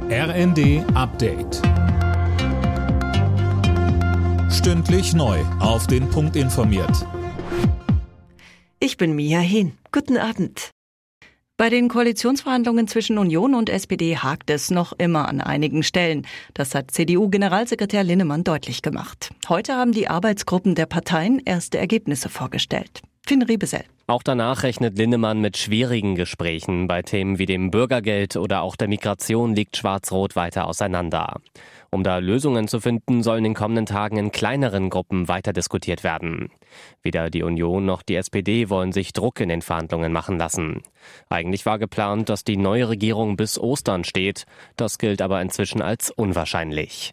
RND Update. Stündlich neu auf den Punkt informiert. Ich bin Mia Hehn. Guten Abend. Bei den Koalitionsverhandlungen zwischen Union und SPD hakt es noch immer an einigen Stellen. Das hat CDU-Generalsekretär Linnemann deutlich gemacht. Heute haben die Arbeitsgruppen der Parteien erste Ergebnisse vorgestellt. Finn Riebesell. Auch danach rechnet Linnemann mit schwierigen Gesprächen. Bei Themen wie dem Bürgergeld oder auch der Migration liegt Schwarz-Rot weiter auseinander. Um da Lösungen zu finden, sollen in den kommenden Tagen in kleineren Gruppen weiter diskutiert werden. Weder die Union noch die SPD wollen sich Druck in den Verhandlungen machen lassen. Eigentlich war geplant, dass die neue Regierung bis Ostern steht. Das gilt aber inzwischen als unwahrscheinlich.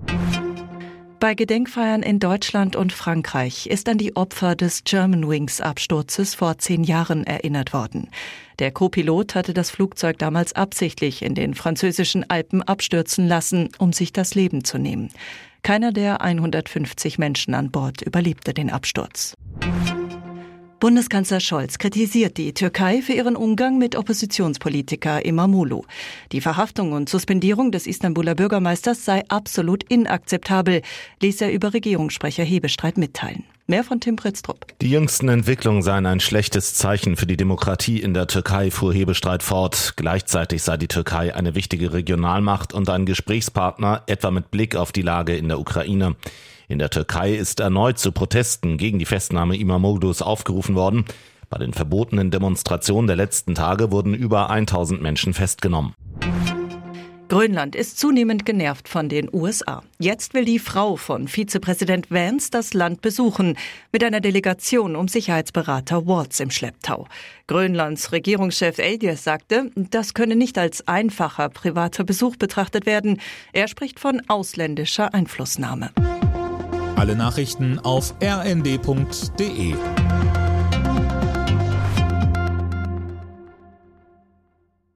Bei Gedenkfeiern in Deutschland und Frankreich ist an die Opfer des Germanwings-Absturzes vor 10 Jahren erinnert worden. Der Co-Pilot hatte das Flugzeug damals absichtlich in den französischen Alpen abstürzen lassen, um sich das Leben zu nehmen. Keiner der 150 Menschen an Bord überlebte den Absturz. Bundeskanzler Scholz kritisiert die Türkei für ihren Umgang mit Oppositionspolitiker İmamoğlu. Die Verhaftung und Suspendierung des Istanbuler Bürgermeisters sei absolut inakzeptabel, ließ er über Regierungssprecher Hebestreit mitteilen. Mehr von Tim Pritztrup. Die jüngsten Entwicklungen seien ein schlechtes Zeichen für die Demokratie in der Türkei, fuhr Hebestreit fort. Gleichzeitig sei die Türkei eine wichtige Regionalmacht und ein Gesprächspartner, etwa mit Blick auf die Lage in der Ukraine. In der Türkei ist erneut zu Protesten gegen die Festnahme İmamoğlu's aufgerufen worden. Bei den verbotenen Demonstrationen der letzten Tage wurden über 1000 Menschen festgenommen. Grönland ist zunehmend genervt von den USA. Jetzt will die Frau von Vizepräsident Vance das Land besuchen, mit einer Delegation um Sicherheitsberater Waltz im Schlepptau. Grönlands Regierungschef Eldiers sagte, das könne nicht als einfacher privater Besuch betrachtet werden. Er spricht von ausländischer Einflussnahme. Alle Nachrichten auf rnd.de.